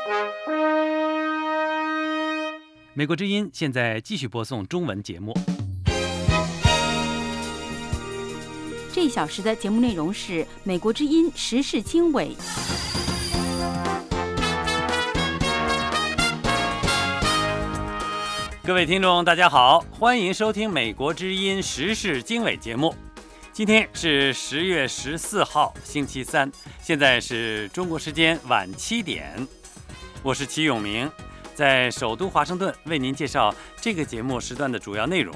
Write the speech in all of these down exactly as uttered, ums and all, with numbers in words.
美国之音现在继续播送中文节目。 这一小时的节目内容是美国之音时事经纬。 各位听众大家好，欢迎收听美国之音时事经纬节目。今天是十月十四号星期三，现在是中国时间晚七点，我是齐永明，在首都华盛顿为您介绍这个节目时段的主要内容。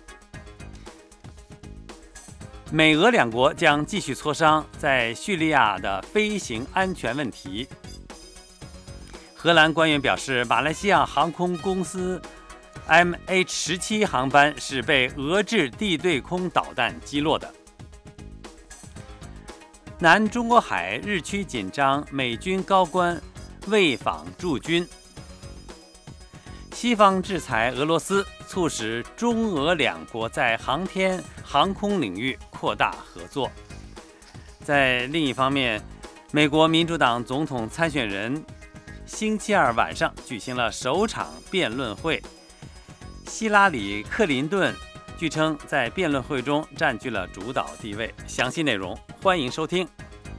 美俄两国将继续磋商在叙利亚的飞行安全问题。荷兰官员表示，马来西亚航空公司 M H 十七 航班是被俄制地对空导弹击落的。南中国海日趋紧张，美军高官为访驻军。西方制裁俄罗斯，促使中俄两国在航天、航空领域扩大合作。在另一方面，美国民主党总统参选人星期二晚上举行了首场辩论会，希拉里·克林顿据称在辩论会中占据了主导地位。详细内容欢迎收听。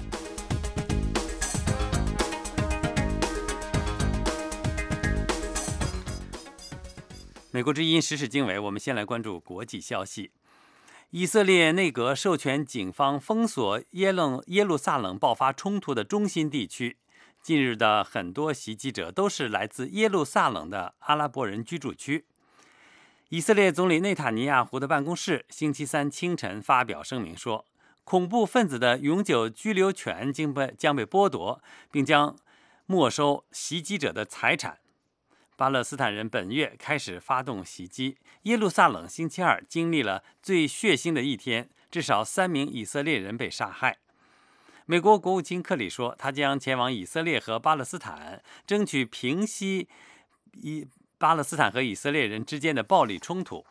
美国之音时事经纬，我们先来关注国际消息。以色列内阁授权警方封锁耶路耶路撒冷爆发冲突的中心地区。近日的很多袭击者都是来自耶路撒冷的阿拉伯人居住区。以色列总理内塔尼亚胡的办公室星期三清晨发表声明说，恐怖分子的永久居留权将被将被剥夺，并将没收袭击者的财产。巴勒斯坦人本月开始发动袭击，耶路撒冷星期二经历了最血腥的一天，至少三名以色列人被杀害。美国国务卿克里说，他将前往以色列和巴勒斯坦，争取平息以巴勒斯坦和以色列人之间的暴力冲突。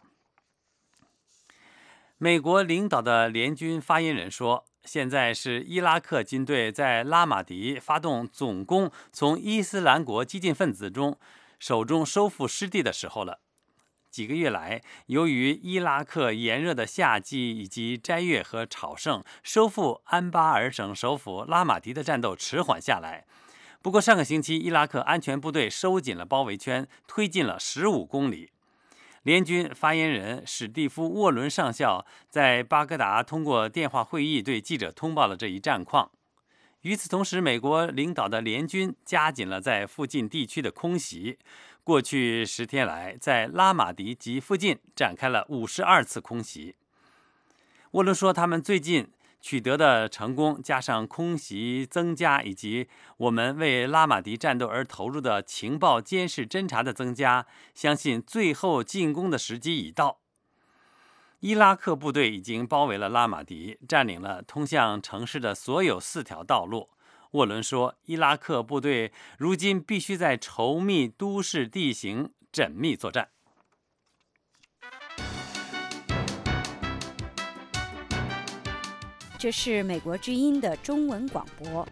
美国领导的联军发言人说，现在是伊拉克军队在拉马迪发动总攻，从伊斯兰国激进分子中手中收复失地的时候了。几个月来，由于伊拉克炎热的夏季以及斋月和朝圣，收复安巴尔省首府拉马迪的战斗迟缓下来。不过上个星期，伊拉克安全部队收紧了包围圈，推进了十五公里。联军发言人史蒂夫·沃伦上校在巴格达通过电话会议对记者通报了这一战况。与此同时，美国领导的联军加紧了在附近地区的空袭。过去十天来，在拉马迪及附近展开了五十二次空袭。沃伦说，他们最近取得的成功，加上空袭增加，以及我们为拉马迪战斗而投入的情报监视侦察的增加，相信最后进攻的时机已到。伊拉克部队已经包围了拉马迪，占领了通向城市的所有四条道路。沃伦说，伊拉克部队如今必须在稠密都市地形缜密作战。 这是美国之音的中文广播。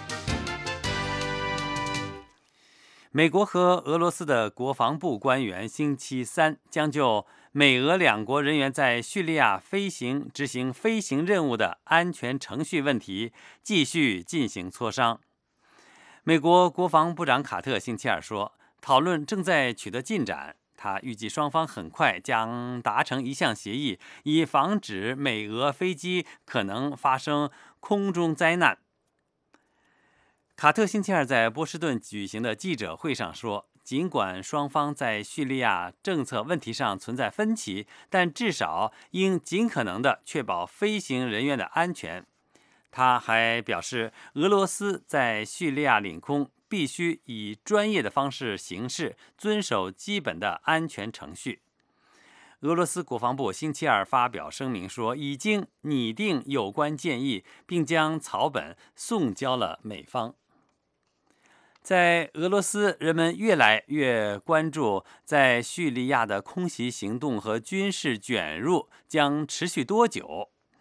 美国和俄罗斯的国防部官员星期三将就美俄两国人员在叙利亚飞行执行飞行任务的安全程序问题继续进行磋商。美国国防部长卡特星期二说，讨论正在取得进展，他预计双方很快将达成一项协议，以防止美俄飞机可能发生空中灾难。卡特星期二在波士顿举行的记者会上说，尽管双方在叙利亚政策问题上存在分歧，但至少应尽可能地确保飞行人员的安全。他还表示，俄罗斯在叙利亚领空必须以专业的方式行事，遵守基本的安全程序。俄罗斯国防部星期二发表声明说，已经拟定有关建议，并将草本送交了美方。在俄罗斯，人们越来越关注在叙利亚的空袭行动和军事卷入将持续多久。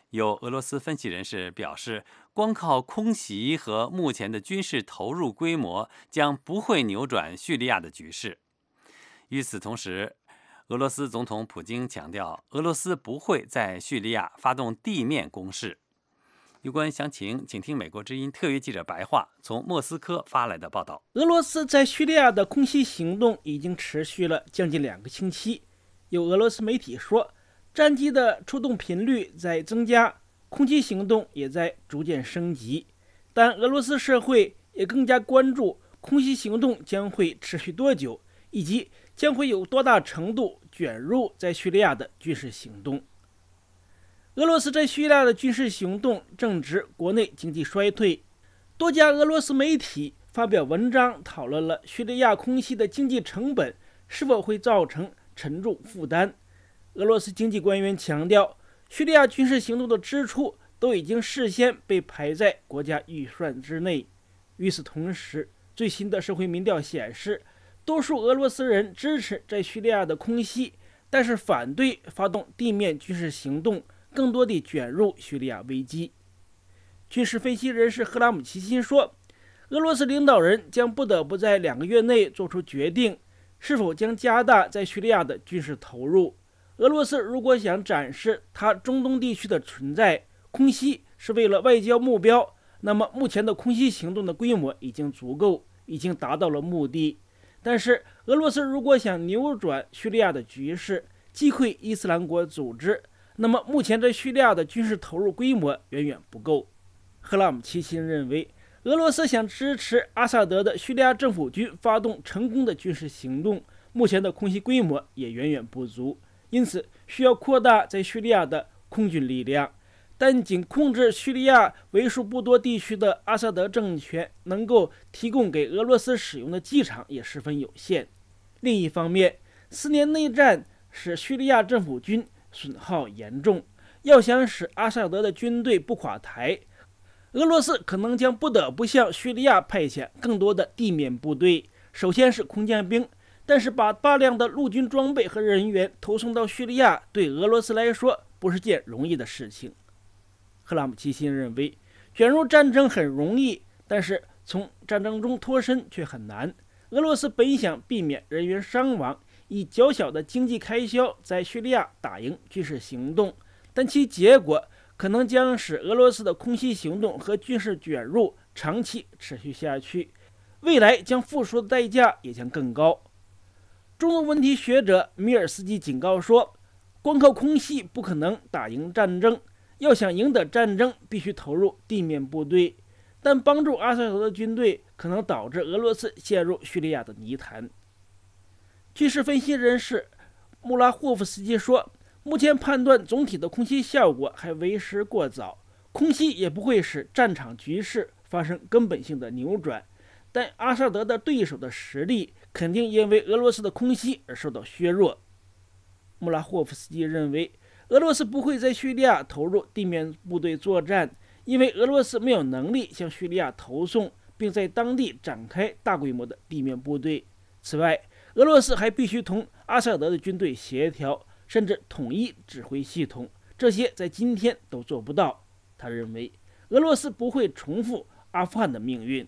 有俄罗斯分析人士表示，光靠空袭和目前的军事投入规模将不会扭转叙利亚的局势。与此同时，俄罗斯总统普京强调，俄罗斯不会在叙利亚发动地面攻势。有关详情，请听美国之音特约记者白桦从莫斯科发来的报道。 俄罗斯在叙利亚的空袭行动已经持续了将近两个星期。有俄罗斯媒体说，战机的出动频率在增加，空袭行动也在逐渐升级。但俄罗斯社会也更加关注空袭行动将会持续多久，以及将会有多大程度卷入在叙利亚的军事行动。俄罗斯在叙利亚的军事行动正值国内经济衰退，多家俄罗斯媒体发表文章讨论了叙利亚空袭的经济成本是否会造成沉重负担。俄罗斯经济官员强调，叙利亚军事行动的支出都已经事先被排在国家预算之内。与此同时，最新的社会民调显示，多数俄罗斯人支持在叙利亚的空袭，但是反对发动地面军事行动，更多地卷入叙利亚危机。军事分析人士赫拉姆齐辛说，俄罗斯领导人将不得不在两个月内做出决定，是否将加大在叙利亚的军事投入。俄罗斯如果想展示它中东地区的存在，空袭是为了外交目标，那么目前的空袭行动的规模已经足够，已经达到了目的。但是俄罗斯如果想扭转叙利亚的局势，击溃伊斯兰国组织，那么目前在叙利亚的军事投入规模远远不够。赫拉姆齐辛认为，俄罗斯想支持阿萨德的叙利亚政府军发动成功的军事行动，目前的空袭规模也远远不足，因此需要扩大在叙利亚的空军力量。但仅控制叙利亚为数不多地区的阿萨德政权能够提供给俄罗斯使用的机场也十分有限。另一方面，四年内战使叙利亚政府军损耗严重，要想使阿萨德的军队不垮台，俄罗斯可能将不得不向叙利亚派遣更多的地面部队，首先是空降兵，但是把大量的陆军装备和人员投送到叙利亚，对俄罗斯来说不是件容易的事情。赫拉姆齐辛认为，卷入战争很容易，但是从战争中脱身却很难。俄罗斯本想避免人员伤亡，以较小的经济开销在叙利亚打赢军事行动，但其结果可能将使俄罗斯的空袭行动和军事卷入长期持续下去，未来将付出的代价也将更高。中东问题学者米尔斯基警告说，光靠空袭不可能打赢战争，要想赢得战争必须投入地面部队，但帮助阿萨德的军队可能导致俄罗斯陷入叙利亚的泥潭。军事分析人士穆拉霍夫斯基说，目前判断总体的空袭效果还为时过早，空袭也不会使战场局势发生根本性的扭转，但阿萨德的对手的实力肯定因为俄罗斯的空袭而受到削弱。穆拉霍夫斯基认为，俄罗斯不会在叙利亚投入地面部队作战，因为俄罗斯没有能力向叙利亚投送并在当地展开大规模的地面部队。此外，俄罗斯还必须同阿萨德的军队协调，甚至统一指挥系统，这些在今天都做不到。他认为，俄罗斯不会重复阿富汗的命运。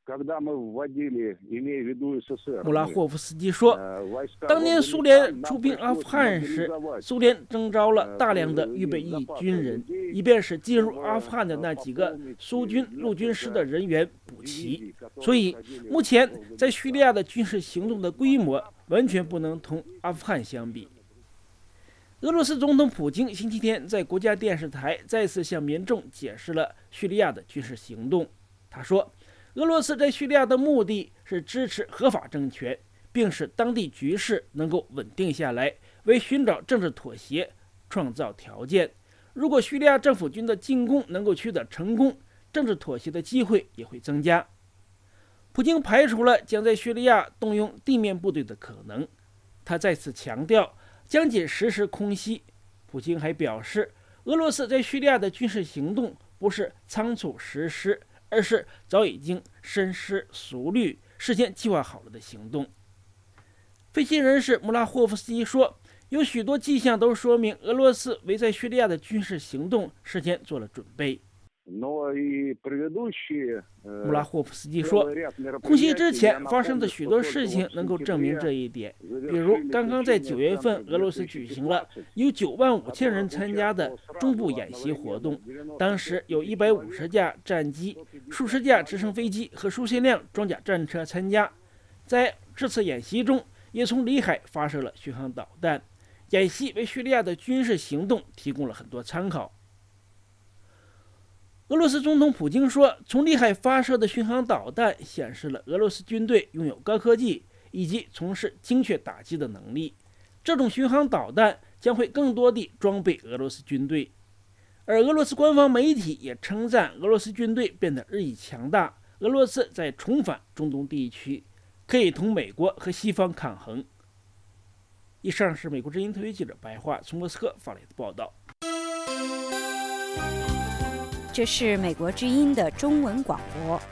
穆拉霍夫斯基说，当年苏联出兵阿富汗时，苏联征召了大量的预备役军人，以便使进入阿富汗的那几个苏军陆军师的人员补齐。所以目前在叙利亚的军事行动的规模完全不能同阿富汗相比。俄罗斯总统普京星期天在国家电视台再次向民众解释了叙利亚的军事行动。他说，俄罗斯在叙利亚的目的是支持合法政权，并使当地局势能够稳定下来，为寻找政治妥协创造条件。如果叙利亚政府军的进攻能够取得成功，政治妥协的机会也会增加。普京排除了将在叙利亚动用地面部队的可能，他再次强调将仅实施空袭。普京还表示，俄罗斯在叙利亚的军事行动不是仓促实施，而是早已经深思熟虑、事先计划好了的行动。分析人士穆拉霍夫斯基说， 有许多迹象都说明俄罗斯为在叙利亚的军事行动事先做了准备。穆拉霍夫斯基说，空袭之前发生的许多事情能够证明这一点，比如刚刚在九月份，俄罗斯举行了有九万五千人参加的中部演习活动，当时有一百五十架战机、数十架直升飞机和数千辆装甲战车参加。在这次演习中，也从里海发射了巡航导弹。演习为叙利亚的军事行动提供了很多参考。俄罗斯总统普京说，从里海发射的巡航导弹显示了俄罗斯军队拥有高科技以及从事精确打击的能力。这种巡航导弹将会更多地装备俄罗斯军队。而俄罗斯官方媒体也称赞俄罗斯军队变得日益强大，俄罗斯在重返中东地区，可以同美国和西方抗衡。以上是美国之音特约记者白桦从莫斯科发来的报道。 这是美国之音的中文广播。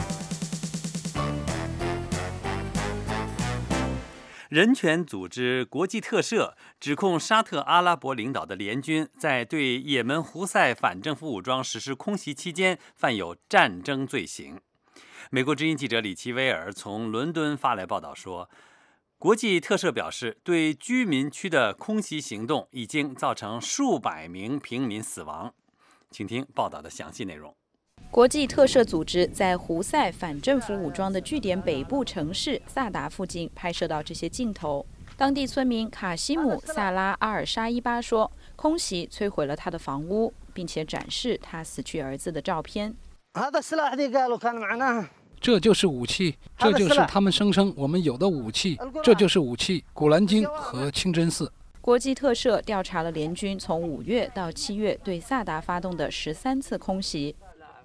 人权组织国际特赦指控沙特阿拉伯领导的联军在对也门胡塞反政府武装实施空袭期间犯有战争罪行。美国之音记者李奇威尔从伦敦发来报道说，国际特赦表示，对居民区的空袭行动已经造成数百名平民死亡。请听报道的详细内容。 国际特赦组织在胡塞反政府武装的据点北部城市萨达附近拍摄到这些镜头。当地村民卡西姆·萨拉阿尔沙伊巴说，空袭摧毁了他的房屋，并且展示他死去儿子的照片。 这就是武器，这就是他们声称我们有的武器，这就是武器——古兰经和清真寺。 国际特赦调查了联军从五月到七月对萨达发动的十三次空袭。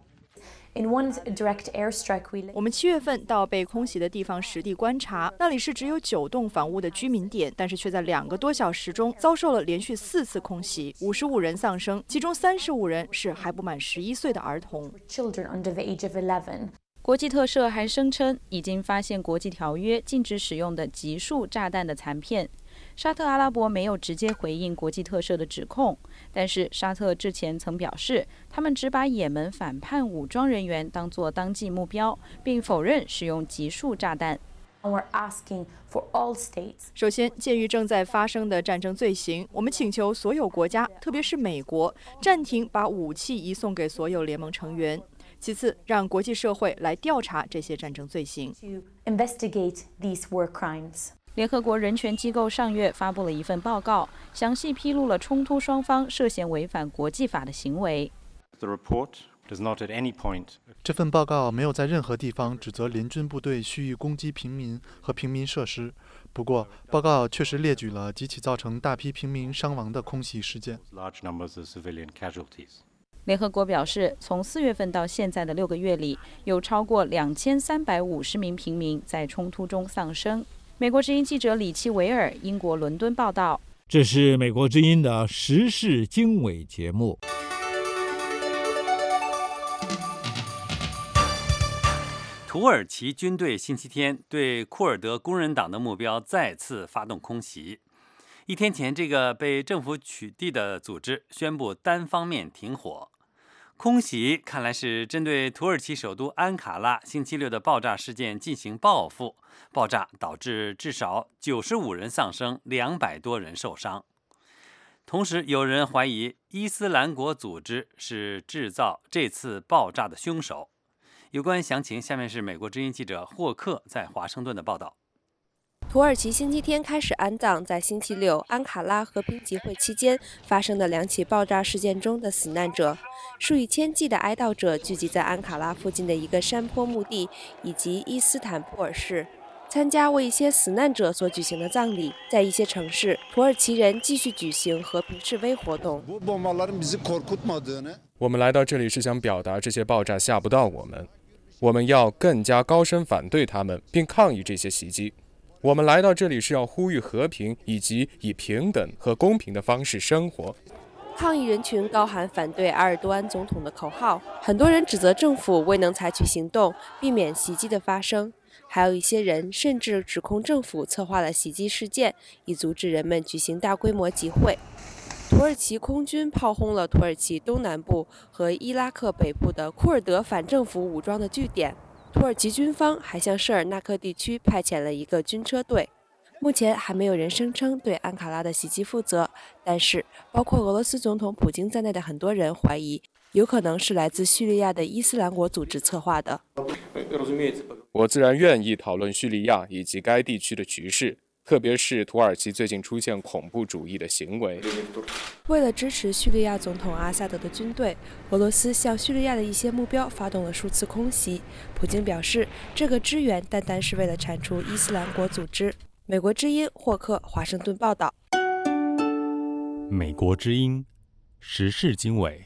我们七月份到被空袭的地方实地观察，那里是只有九栋房屋的居民点，但是却在两个多小时中遭受了连续四次空袭，五十五人丧生，其中三十五人是还不满十一岁的儿童。 国际特赦还声称，已经发现国际条约禁止使用的集束炸弹的残片。沙特阿拉伯没有直接回应国际特赦的指控，但是沙特之前曾表示，他们只把也门反叛武装人员当作当季目标，并否认使用集束炸弹。 首先，鉴于正在发生的战争罪行，我们请求所有国家，特别是美国，暂停把武器移送给所有联盟成员。其次，让国际社会来调查这些战争罪行。 联合国人权机构上月发布了一份报告，详细披露了冲突双方涉嫌违反国际法的行为。 这份报告没有在任何地方指责联军部队蓄意攻击平民和平民设施，不过报告确实列举了几起造成大批平民伤亡的空袭事件。 联合国表示，从四月份到现在的六个月里，有超过两千三百五十名平民在冲突中丧生。美国之音记者李奇维尔，英国伦敦报道。 这是美国之音的时事经纬节目。 土耳其军队星期天对库尔德工人党的目标再次发动空袭。一天前，这个被政府取缔的组织宣布单方面停火。空袭看来是针对土耳其首都安卡拉星期六的爆炸事件进行报复。爆炸导致至少九十五人丧生，两百多人受伤。同时，有人怀疑伊斯兰国组织是制造这次爆炸的凶手。有关详情，下面是美国之音记者霍克在华盛顿的报道。 土耳其星期天开始安葬在星期六安卡拉和平集会期间发生的两起爆炸事件中的死难者。数以千计的哀悼者聚集在安卡拉附近的一个山坡墓地以及伊斯坦布尔市，参加为一些死难者所举行的葬礼。在一些城市，土耳其人继续举行和平示威活动。 我们来到这里是想表达这些爆炸吓不到我们，我们要更加高声反对他们，并抗议这些袭击。我们来到这里是要呼吁和平以及以平等和公平的方式生活。 抗议人群高喊反对埃尔多安总统的口号，很多人指责政府未能采取行动避免袭击的发生。 还有一些人甚至指控政府策划了袭击事件，以阻止人们举行大规模集会。土耳其空军炮轰了土耳其东南部和伊拉克北部的库尔德反政府武装的据点。土耳其军方还向舍尔纳克地区派遣了一个军车队。目前还没有人声称对安卡拉的袭击负责，但是包括俄罗斯总统普京在内的很多人怀疑，有可能是来自叙利亚的伊斯兰国组织策划的。 我自然愿意讨论叙利亚以及该地区的局势，特别是土耳其最近出现恐怖主义的行为。 为了支持叙利亚总统阿萨德的军队，俄罗斯向叙利亚的一些目标发动了数次空袭。普京表示，这个支援单单是为了铲除伊斯兰国组织。美国之音霍克华盛顿报道。 美国之音时事经纬。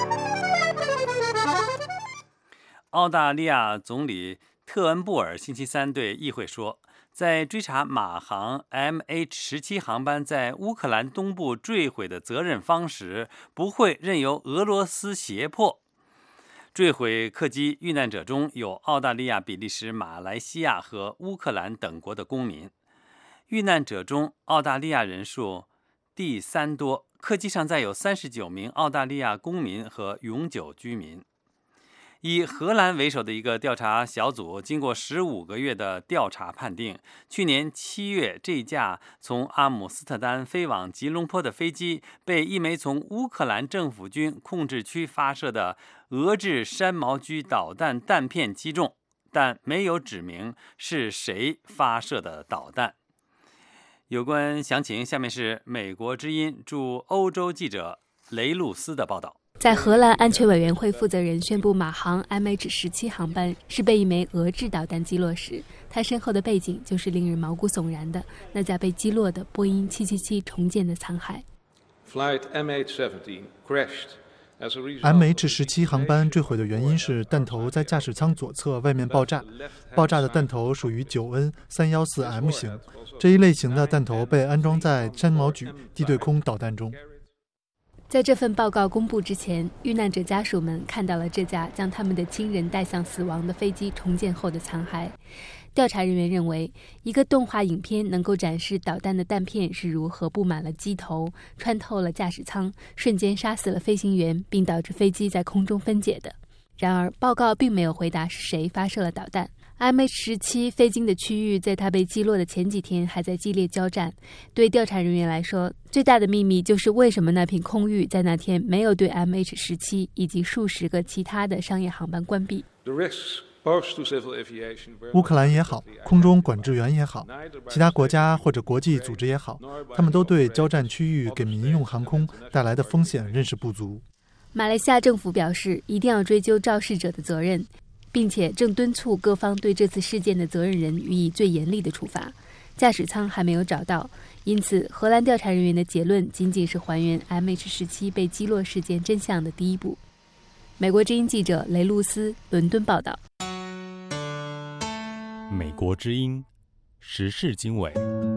澳大利亚总理特恩布尔星期三对议会说，在追查马航 M H 十七 航班在乌克兰东部坠毁的责任方时，不会任由俄罗斯胁迫。坠毁客机遇难者中有澳大利亚、比利时、马来西亚和乌克兰等国的公民。遇难者中，澳大利亚人数第三多，客机上载有三十九名澳大利亚公民和永久居民。以荷兰为首的一个调查小组经过十五个月的调查判定，去年七月这架从阿姆斯特丹飞往吉隆坡的飞机被一枚从乌克兰政府军控制区发射的俄制山毛狙导弹弹片击中，但没有指明是谁发射的导弹。有关详情，下面是美国之音驻欧洲记者雷路斯的报道。 在荷兰安全委员会负责人宣布马航 M H 十七 航班是被一枚俄制导弹击落时，他身后的背景就是令人毛骨悚然的那架被击落的波音七七七重建的残骸。 Flight M H 十七 crashed。M H 十七 航班坠毁的原因是弹头在驾驶舱左侧外面爆炸，爆炸的弹头属于 九 N 三一四 M 型，这一类型的弹头被安装在山毛榉地对空导弹中。 在这份报告公布之前，遇难者家属们看到了这架将他们的亲人带向死亡的飞机重建后的残骸。调查人员认为，一个动画影片能够展示导弹的弹片是如何布满了机头，穿透了驾驶舱，瞬间杀死了飞行员，并导致飞机在空中分解的。然而，报告并没有回答是谁发射了导弹。M H 十七 飞经的区域在它被击落的前几天还在激烈交战。对调查人员来说，最大的秘密就是为什么那片空域在那天没有对 M H 十七 以及数十个其他的商业航班关闭。 乌克兰也好，空中管制员也好，其他国家或者国际组织也好，他们都对交战区域给民用航空带来的风险认识不足。 马来西亚政府表示，一定要追究肇事者的责任，并且正敦促各方对这次事件的责任人予以最严厉的处罚。驾驶舱还没有找到，因此荷兰调查人员的结论仅仅是还原 M H 十七 被击落事件真相的第一步。美国之音记者雷路斯伦敦报道。 美国之音时事经纬。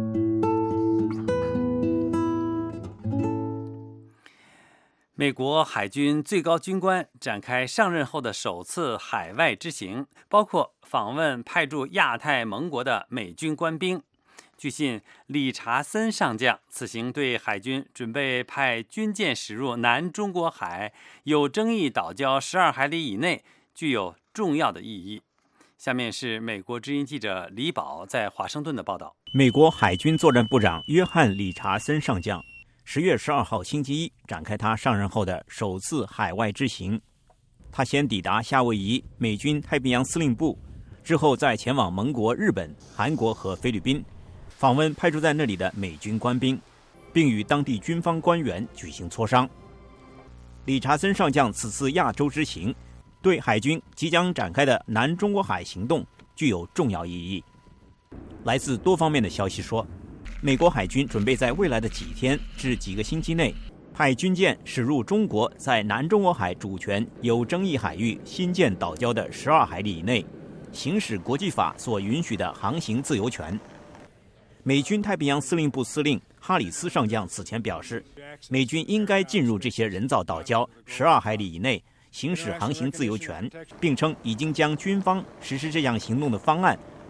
美国海军最高军官展开上任后的首次海外之行，包括访问派驻亚太盟国的美军官兵。据信，理查森上将此行对海军准备派军舰驶入南中国海有争议岛礁十二海里以内具有重要的意义。下面是美国之音记者李宝在华盛顿的报道。 美国海军作战部长约翰·理查森上将十月十二号星期一展开他上任后的首次海外之行。他先抵达夏威夷美军太平洋司令部，之后再前往盟国日本、韩国和菲律宾，访问派驻在那里的美军官兵，并与当地军方官员举行磋商。理查森上将此次亚洲之行对海军即将展开的南中国海行动具有重要意义。来自多方面的消息说，美国海军准备在未来的几天至几个星期内派军舰驶入中国在南中国海主权有争议海域新建岛礁的十二海里以内，行使国际法所允许的航行自由权。美军太平洋司令部司令哈里斯上将此前表示，美军应该进入这些人造岛礁十二海里以内行使航行自由权，并称已经将军方实施这项行动的方案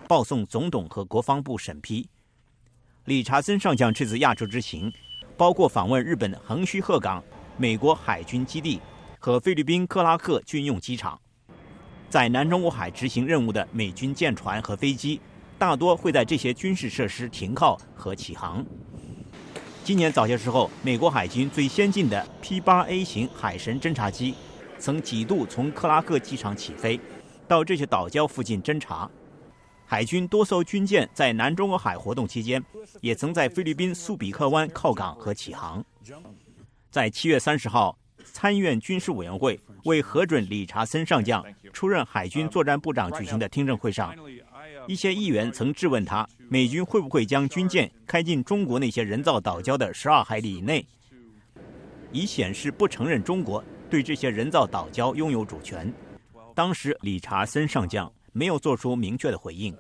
报送总统和国防部审批。理查森上将这次亚洲之行，包括访问日本横须贺港、美国海军基地和菲律宾克拉克军用机场。在南中国海执行任务的美军舰船和飞机，大多会在这些军事设施停靠和起航。今年早些时候，美国海军最先进的 P 八 A 型海神侦察机曾几度从克拉克机场起飞，到这些岛礁附近侦察。海军多艘军舰在南中国海活动期间，也曾在菲律宾苏比克湾靠港和起航。在七月三十号，参议院军事委员会为核准理查森上将出任海军作战部长举行的听证会上，一些议员曾质问他，美军会不会将军舰开进中国那些人造岛礁的十二海里以内，以显示不承认中国对这些人造岛礁拥有主权。当时理查森上将没有做出明确的回应。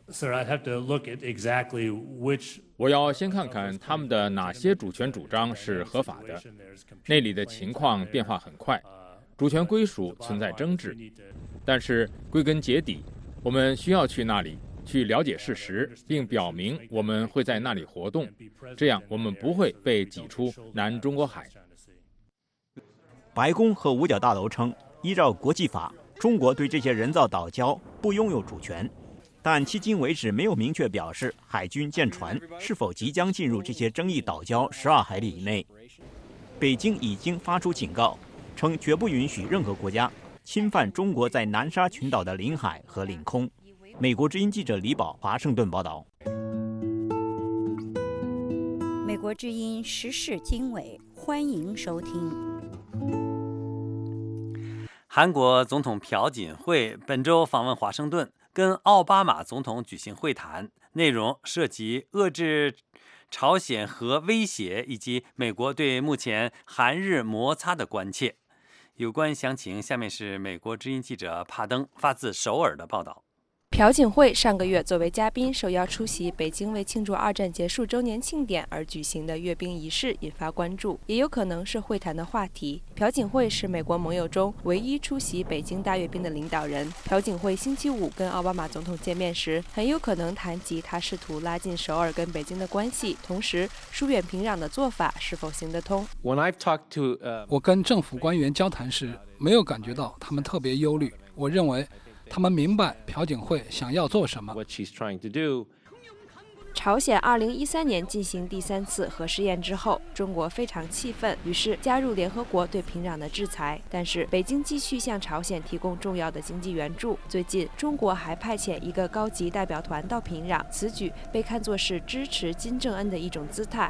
我要先看看他们的哪些主权主张是合法的。那里的情况变化很快，主权归属存在争执，但是归根结底，我们需要去那里去了解事实，并表明我们会在那里活动，这样我们不会被挤出南中国海。 白宫和五角大楼称，依照国际法，中国对这些人造岛礁不拥有主权，但迄今为止没有明确表示海军舰船是否即将进入这些争议岛礁十二海里以内。北京已经发出警告，称绝不允许任何国家侵犯中国在南沙群岛的领海和领空。美国之音记者李宝华盛顿报道。 美国之音时事经纬，欢迎收听。 韩国总统朴槿惠本周访问华盛顿，跟奥巴马总统举行会谈，内容涉及遏制朝鲜核威胁以及美国对目前韩日摩擦的关切。有关详情，下面是美国之音记者帕登发自首尔的报道。 朴槿惠上个月作为嘉宾受邀出席北京为庆祝二战结束周年庆典而举行的阅兵仪式，引发关注，也有可能是会谈的话题。朴槿惠是美国盟友中唯一出席北京大阅兵的领导人。朴槿惠星期五跟奥巴马总统见面时，很有可能谈及他试图拉近首尔跟北京的关系，同时疏远平壤的做法是否行得通。 我跟政府官员交谈时，没有感觉到他们特别忧虑。我认为他们明白朴槿惠想要做什么。 朝鲜二零一三年进行第三次核试验之后，中国非常气愤，于是加入联合国对平壤的制裁。但是北京继续向朝鲜提供重要的经济援助。最近，中国还派遣一个高级代表团到平壤，此举被看作是支持金正恩的一种姿态。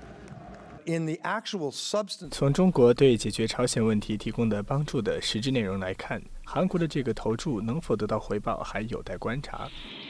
从中国对解决朝鲜问题提供的帮助的实质内容来看，韩国的这个投注能否得到回报还有待观察。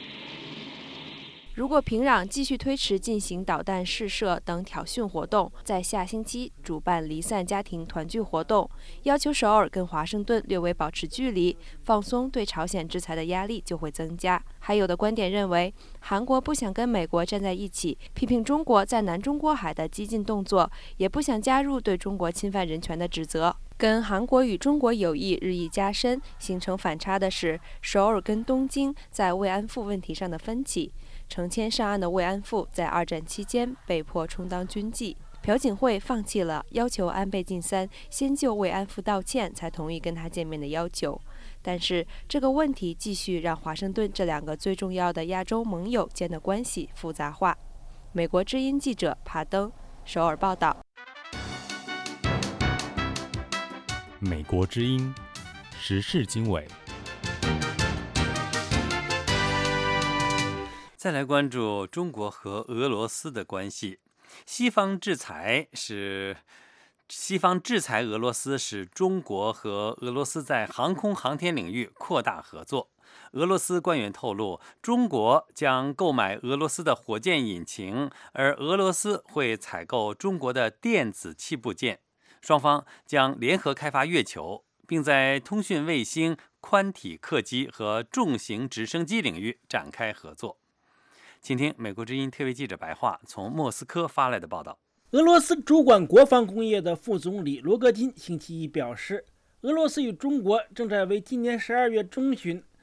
如果平壤继续推迟进行导弹试射等挑衅活动，在下星期主办离散家庭团聚活动，要求首尔跟华盛顿略微保持距离，放松对朝鲜制裁的压力就会增加。还有的观点认为，韩国不想跟美国站在一起，批评中国在南中国海的激进动作，也不想加入对中国侵犯人权的指责。跟韩国与中国友谊日益加深形成反差的是，首尔跟东京在慰安妇问题上的分歧。成千上万的慰安妇在二战期间被迫充当军妓，朴槿惠放弃了要求安倍晋三先就慰安妇道歉才同意跟他见面的要求。但是这个问题继续让华盛顿这两个最重要的亚洲盟友间的关系复杂化。美国之音记者帕登，首尔报道。 美国之音时事经纬。 再来关注中国和俄罗斯的关系。西方制裁使西方制裁俄罗斯，使中国和俄罗斯在航空航天领域扩大合作。俄罗斯官员透露，中国将购买俄罗斯的火箭引擎，而俄罗斯会采购中国的电子器部件。双方将联合开发月球，并在通讯卫星、宽体客机和重型直升机领域展开合作。请听美国之音特约记者白桦从莫斯科发来的报道。 俄罗斯主管国防工业的副总理罗戈金星期一表示，俄罗斯与中国正在为今年十二月中旬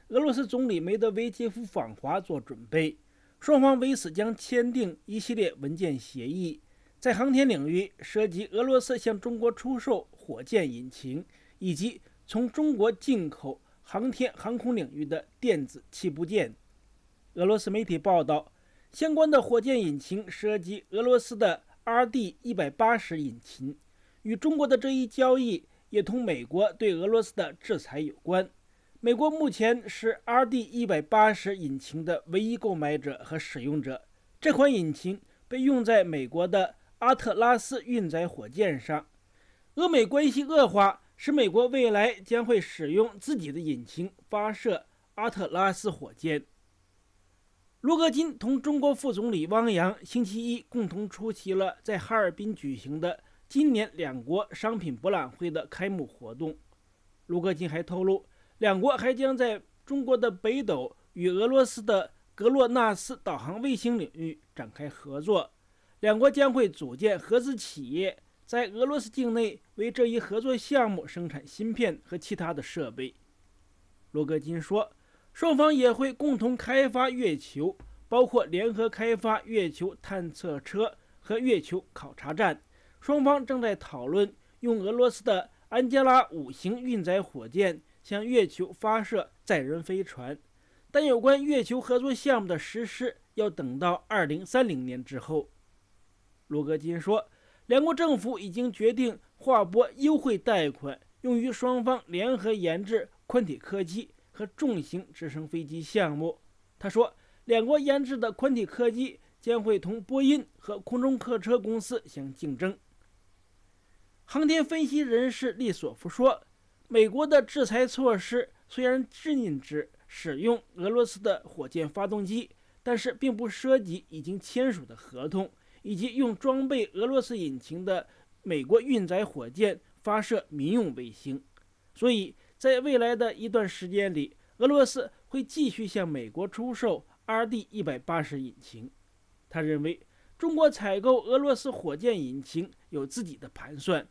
俄罗斯总理梅德韦杰夫访华做准备，双方为此将签订一系列文件协议，在航天领域涉及俄罗斯向中国出售火箭引擎，以及从中国进口航天航空领域的电子器部件。俄罗斯媒体报道，相关的火箭引擎涉及俄罗斯的 R D 一百八十 引擎，与中国的这一交易也同美国对俄罗斯的制裁有关。美国目前是 R D 一百八十 引擎的唯一购买者和使用者，这款引擎被用在美国的阿特拉斯运载火箭上。俄美关系恶化，使美国未来将会使用自己的引擎发射阿特拉斯火箭。罗戈金同中国副总理汪洋星期一共同出席了在哈尔滨举行的今年两国商品博览会的开幕活动。罗戈金还透露，两国还将在中国的北斗与俄罗斯的格洛纳斯导航卫星领域展开合作，两国将会组建合资企业，在俄罗斯境内为这一合作项目生产芯片和其他的设备。罗戈金说，双方也会共同开发月球，包括联合开发月球探测车和月球考察站。双方正在讨论用俄罗斯的安加拉五型运载火箭向月球发射载人飞船，但有关月球合作项目的实施要等到二零三零年之后。罗戈金说，两国政府已经决定划拨优惠贷款，用于双方联合研制宽体客机和重型直升飞机项目。他说，两国研制的宽体客机将会同波音和空中客车公司相竞争。航天分析人士利索夫说，美国的制裁措施虽然禁止使用俄罗斯的火箭发动机，但是并不涉及已经签署的合同，以及用装备俄罗斯引擎的美国运载火箭发射民用卫星。所以在未来的一段时间里，俄罗斯会继续向美国出售 R D 一百八十 引擎。他认为，中国采购俄罗斯火箭引擎有自己的盘算。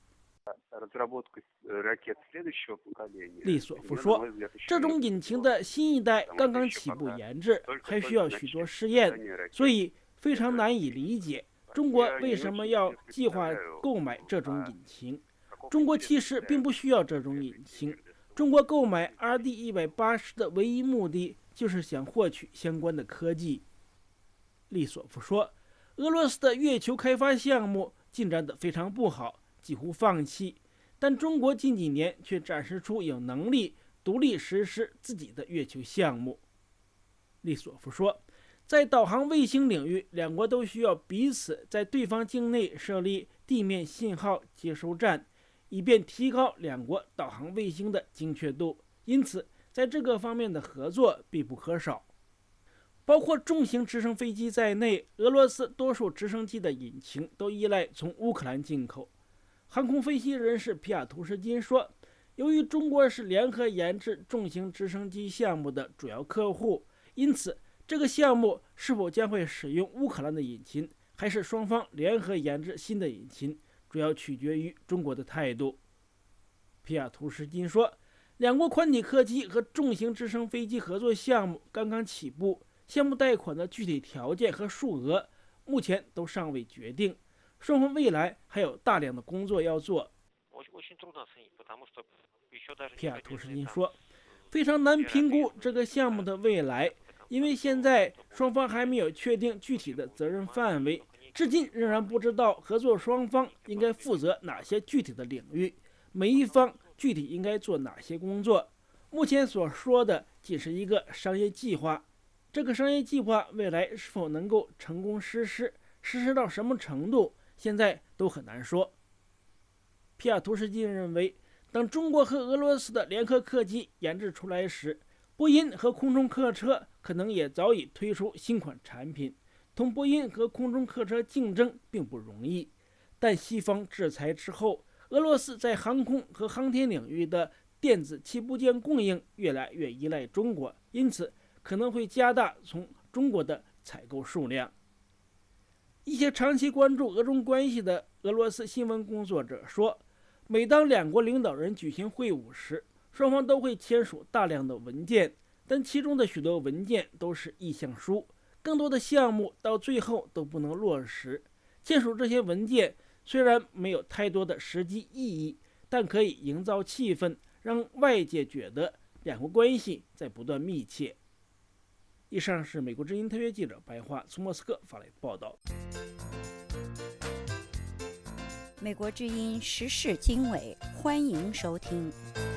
利索夫说，这种引擎的新一代刚刚起步研制，还需要许多试验，所以非常难以理解中国为什么要计划购买这种引擎。中国其实并不需要这种引擎，中国购买 R D 一百八十 的唯一目的就是想获取相关的科技。利索夫说，俄罗斯的月球开发项目进展得非常不好，几乎放弃，但中国近几年却展示出有能力独立实施自己的月球项目。利索夫说，在导航卫星领域，两国都需要彼此在对方境内设立地面信号接收站，以便提高两国导航卫星的精确度，因此在这个方面的合作必不可少。包括重型直升飞机在内，俄罗斯多数直升机的引擎都依赖从乌克兰进口。航空分析人士皮亚图什金说，由于中国是联合研制重型直升机项目的主要客户，因此这个项目是否将会使用乌克兰的引擎，还是双方联合研制新的引擎，主要取决于中国的态度。皮亚图什金说，两国宽体客机和重型直升飞机合作项目刚刚起步，项目贷款的具体条件和数额目前都尚未决定，双方未来还有大量的工作要做。皮亚图什金说，非常难评估这个项目的未来，因为现在双方还没有确定具体的责任范围，至今仍然不知道合作双方应该负责哪些具体的领域，每一方具体应该做哪些工作。目前所说的仅是一个商业计划，这个商业计划未来是否能够成功实施，实施到什么程度，现在都很难说。皮亚图什金认为，当中国和俄罗斯的联合客机研制出来时，波音和空中客车可能也早已推出新款产品，同波音和空中客车竞争并不容易。但西方制裁之后，俄罗斯在航空和航天领域的电子器部件供应越来越依赖中国，因此可能会加大从中国的采购数量。一些长期关注俄中关系的俄罗斯新闻工作者说，每当两国领导人举行会晤时，双方都会签署大量的文件， 但其中的许多文件都是意向书，更多的项目到最后都不能落实。签署这些文件虽然没有太多的实际意义，但可以营造气氛，让外界觉得两国关系在不断密切。以上是美国之音特约记者白桦从莫斯科发来的报道。 美国之音时事经纬，欢迎收听。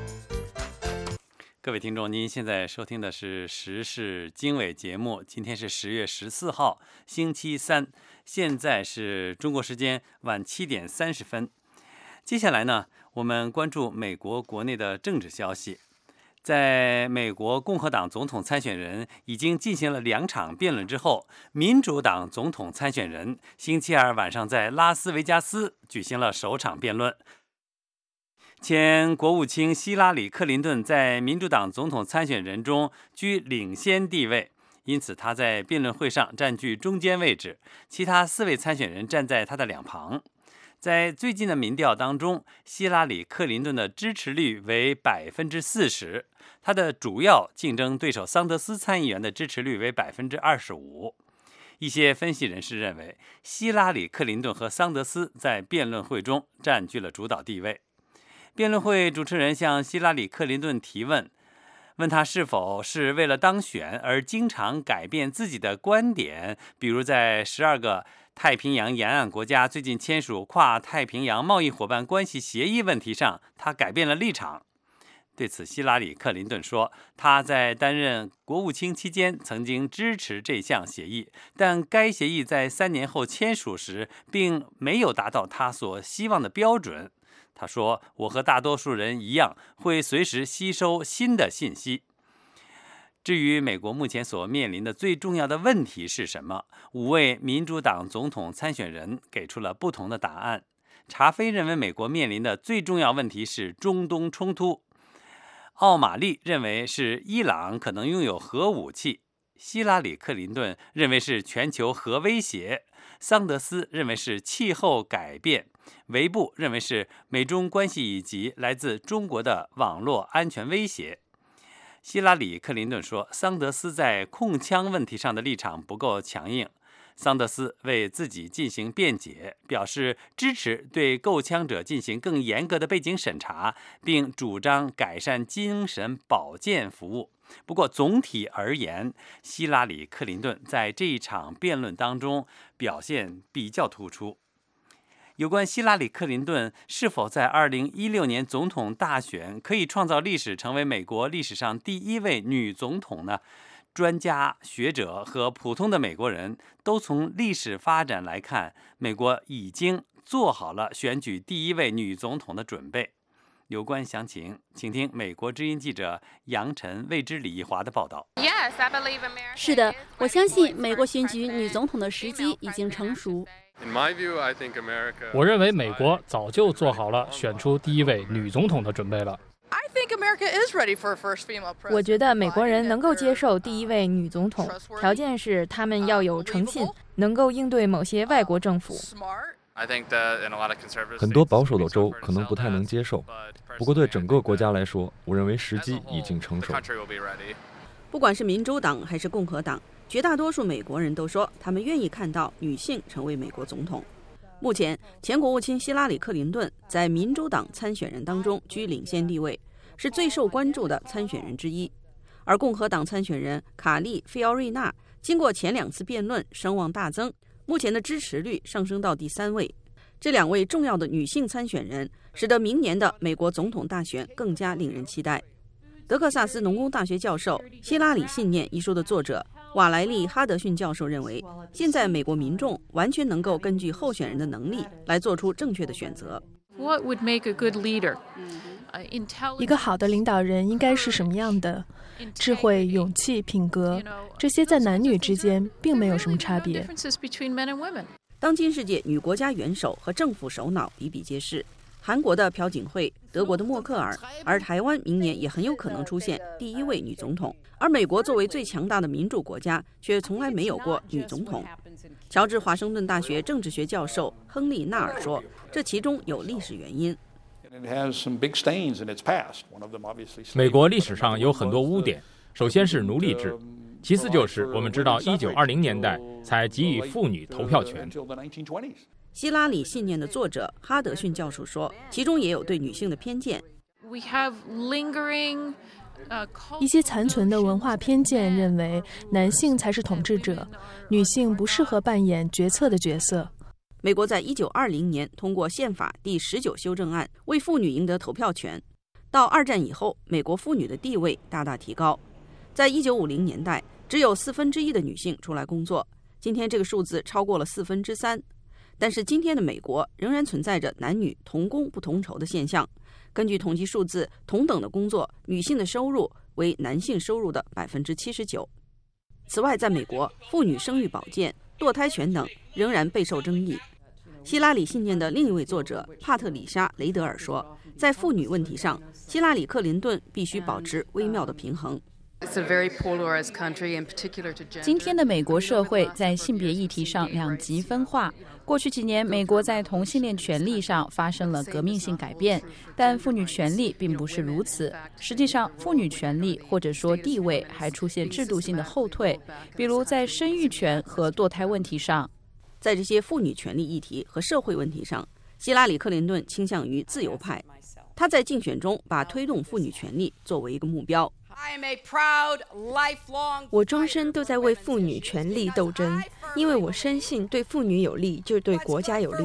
各位听众，您现在收听的是时事经纬节目。今天是十月十四号，星期三，现在是中国时间晚七点三十分。接下来呢，我们关注美国国内的政治消息。在美国共和党总统参选人已经进行了两场辩论之后，民主党总统参选人星期二晚上在拉斯维加斯举行了首场辩论。前国务卿希拉里·克林顿在民主党总统参选人中居领先地位，因此他在辩论会上占据中间位置，其他四位参选人站在他的两旁。在最近的民调当中，希拉里·克林顿的支持率为百分之四十，他的主要竞争对手桑德斯参议员的支持率为百分之二十五。一些分析人士认为，希拉里·克林顿和桑德斯在辩论会中占据了主导地位。辩论会主持人向希拉里·克林顿提问，问他是否是为了当选而经常改变自己的观点，比如在十二个太平洋沿岸国家最近签署跨太平洋贸易伙伴关系协议问题上，他改变了立场。对此，希拉里·克林顿说，他在担任国务卿期间曾经支持这项协议，但该协议在三年后签署时并没有达到他所希望的标准。他说，我和大多数人一样，会随时吸收新的信息。至于美国目前所面临的最重要的问题是什么，五位民主党总统参选人给出了不同的答案。查菲认为美国面临的最重要问题是中东冲突，奥马利认为是伊朗可能拥有核武器，希拉里·克林顿认为是全球核威胁，桑德斯认为是气候改变，维布认为是美中关系以及来自中国的网络安全威胁。希拉里·克林顿说，桑德斯在控枪问题上的立场不够强硬。桑德斯为自己进行辩解，表示支持对购枪者进行更严格的背景审查，并主张改善精神保健服务。不过总体而言，希拉里·克林顿在这一场辩论当中表现比较突出。有关希拉里·克林顿是否在二零一六年总统大选可以创造历史，成为美国历史上第一位女总统呢？专家学者和普通的美国人都从历史发展来看，美国已经做好了选举第一位女总统的准备。有关详情，请听美国之音记者杨晨、魏之、李义华的报道。 是的，我相信美国选举女总统的时机已经成熟。 我认为美国早就做好了选出第一位女总统的准备了。 我觉得美国人能够接受第一位女总统，条件是他们要有诚信，能够应对某些外国政府。 很多保守的州可能不太能接受，不过对整个国家来说，我认为时机已经成熟。 不管是民主党还是共和党，绝大多数美国人都说他们愿意看到女性成为美国总统。目前，前国务卿希拉里·克林顿在民主党参选人当中居领先地位，是最受关注的参选人之一。而共和党参选人卡利·费奥瑞纳经过前两次辩论声望大增，目前的支持率上升到第三位。这两位重要的女性参选人使得明年的美国总统大选更加令人期待。德克萨斯农工大学教授、《希拉里信念》一书的作者瓦莱利·哈德逊教授认为，现在美国民众完全能够根据候选人的能力来做出正确的选择。 一个好的领导人应该是什么样的？智慧、勇气、品格，这些在男女之间并没有什么差别。 当今世界女国家元首和政府首脑比比皆是，韩国的朴槿惠，德国的默克尔，而台湾明年也很有可能出现第一位女总统。而美国作为最强大的民主国家，却从来没有过女总统。乔治华盛顿大学政治学教授亨利·纳尔说，这其中有历史原因。 美国历史上有很多污点， 首先是奴隶制，其次就是我们知道一九二零年代才给予妇女投票权。 希拉里信念的作者哈德逊教授说，其中也有对女性的偏见。 一些残存的文化偏见认为男性才是统治者，女性不适合扮演决策的角色。 美国在一九二零年通过宪法第十九修正案，为妇女赢得投票权。到二战以后，美国妇女的地位大大提高。在一九五零年代，只有四分之一的女性出来工作，今天这个数字超过了四分之三。但是今天的美国仍然存在着男女同工不同酬的现象。根据统计数字，同等的工作，女性的收入为男性收入的百分之七十九。此外，在美国，妇女生育保健、堕胎权等仍然备受争议。希拉里信念的另一位作者帕特里莎·雷德尔说，在妇女问题上，希拉里·克林顿必须保持微妙的平衡。 今天的美国社会在性别议题上两极分化。过去几年，美国在同性恋权利上发生了革命性改变，但妇女权利并不是如此。实际上，妇女权利或者说地位还出现制度性的后退，比如在生育权和堕胎问题上。 在这些妇女权利议题和社会问题上，希拉里·克林顿倾向于自由派。他在竞选中把推动妇女权利作为一个目标。 我终身都在为妇女权利斗争，因为我深信对妇女有利就对国家有利。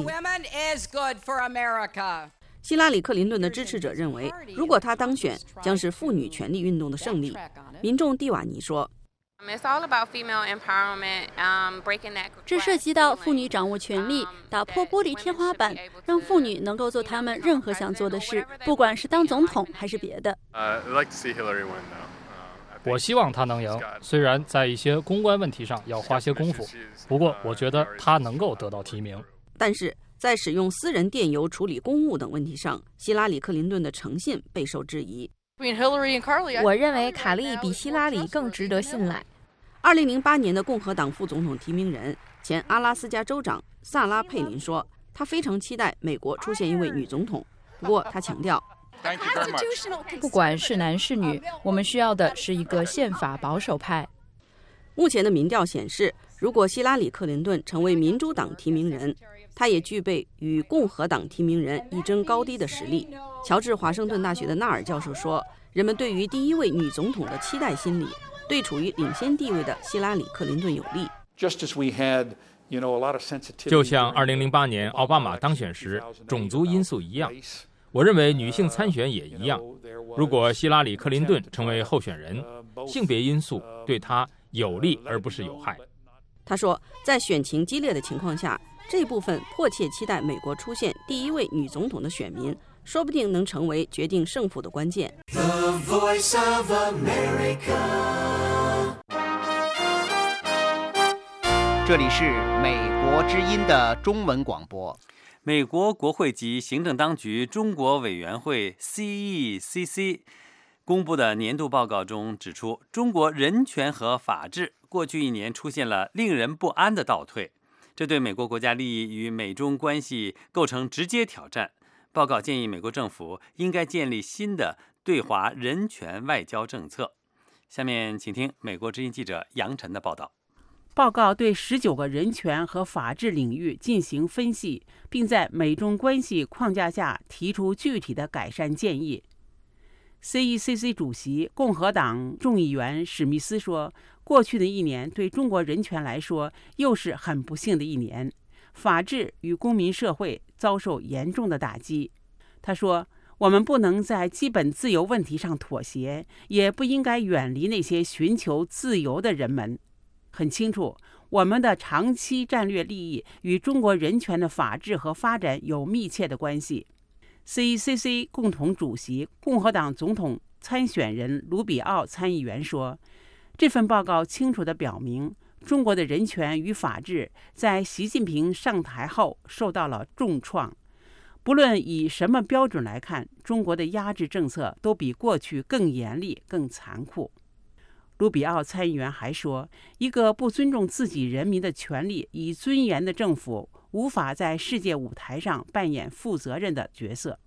希拉里·克林顿的支持者认为，如果他当选，将是妇女权利运动的胜利。民众蒂瓦尼说， 这涉及到妇女掌握权力，打破玻璃天花板，让妇女能够做她们任何想做的事，不管是当总统还是别的。 我希望她能赢，虽然在一些公关问题上要花些功夫，不过我觉得她能够得到提名。 但是在使用私人电邮处理公务等问题上，希拉里·克林顿的诚信备受质疑。 我认为卡利比希拉里更值得信赖。 二零零八年的共和党副总统提名人、前阿拉斯加州长萨拉·佩林说，他非常期待美国出现一位女总统。不过他强调， 不管是男是女，我们需要的是一个宪法保守派。 目前的民调显示，如果希拉里·克林顿成为民主党提名人，他也具备与共和党提名人一争高低的实力。乔治华盛顿大学的纳尔教授说，人们对于第一位女总统的期待心理，对处于领先地位的希拉里·克林顿有利。 就像二零零八年奥巴马当选时种族因素一样，我认为女性参选也一样。如果希拉里·克林顿成为候选人，性别因素对她有利而不是有害。 他说，在选情激烈的情况下，这部分迫切期待美国出现第一位女总统的选民，说不定能成为决定胜负的关键。The Voice of America。 这里是美国之音的中文广播。 美国国会及行政当局中国委员会 C E C C 公布的年度报告中指出，中国人权和法治过去一年出现了令人不安的倒退，这对美国国家利益与美中关系构成直接挑战。报告建议美国政府应该建立新的对华人权外交政策。下面请听美国之音记者杨晨的报道。 报告对十九个人权和法治领域进行分析，并在美中关系框架下提出具体的改善建议。C E C C 主席共和党众议员史密斯说，过去的一年对中国人权来说又是很不幸的一年，法治与公民社会遭受严重的打击。他说，我们不能在基本自由问题上妥协，也不应该远离那些寻求自由的人们。很清楚，我们的长期战略利益与中国人权的法治和发展有密切的关系。C E C C 共同主席共和党总统参选人卢比奥参议员说，这份报告清楚地表明，中国的人权与法治在习近平上台后受到了重创。不论以什么标准来看，中国的压制政策都比过去更严厉、更残酷。卢比奥参议员还说，一个不尊重自己人民的权利与尊严的政府无法在世界舞台上扮演负责任的角色。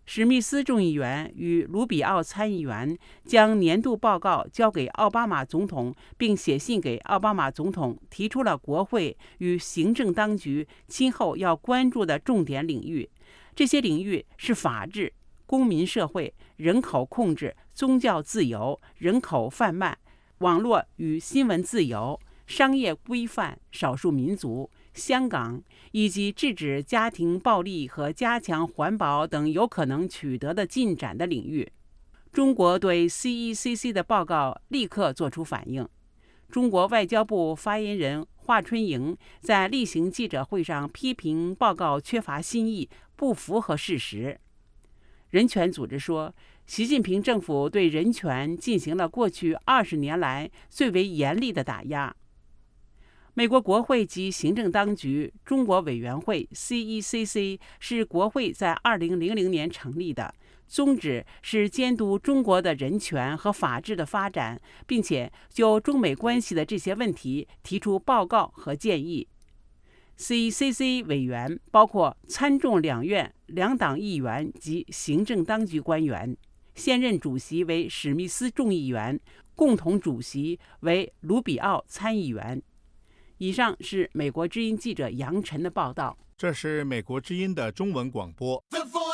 史密斯众议员与卢比奥参议员将年度报告交给奥巴马总统，并写信给奥巴马总统，提出了国会与行政当局今后要关注的重点领域。这些领域是法治、公民社会、人口控制、宗教自由、人口贩卖、网络与新闻自由、商业规范、少数民族、香港，以及制止家庭暴力和加强环保等有可能取得的进展的领域。中国对 C E C C 的报告立刻作出反应。中国外交部发言人华春莹在例行记者会上批评报告缺乏新意，不符合事实。人权组织说，习近平政府对人权进行了过去二十年来最为严厉的打压。美国国会及行政当局中国委员会 C E C C 是国会在二零零零年成立的，宗旨是监督中国的人权和法治的发展，并且就中美关系的这些问题提出报告和建议。C E C C 委员包括参众两院两党议员及行政当局官员，现任主席为史密斯众议员，共同主席为卢比奥参议员。以上是美国之音记者杨晨的报道。 这是美国之音的中文广播。